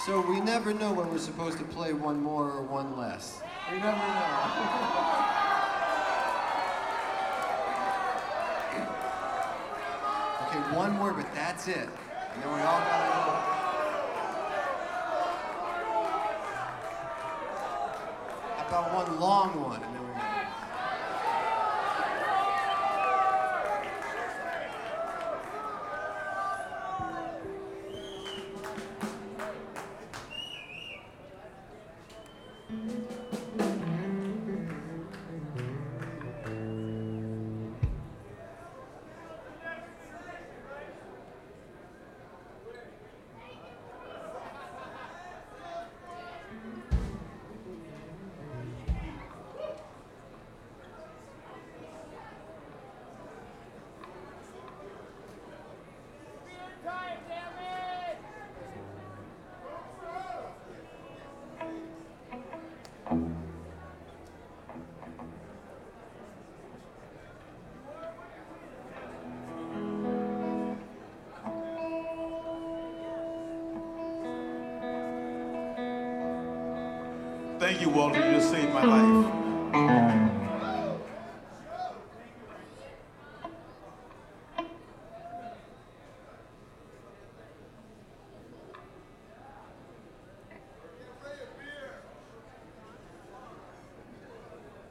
So we never know when we're supposed to play one more or one less. We never know. Okay, one more, but that's it. And then we all gotta go. How about one long one? And then we gotta... Thank you, Walter. You just saved my life.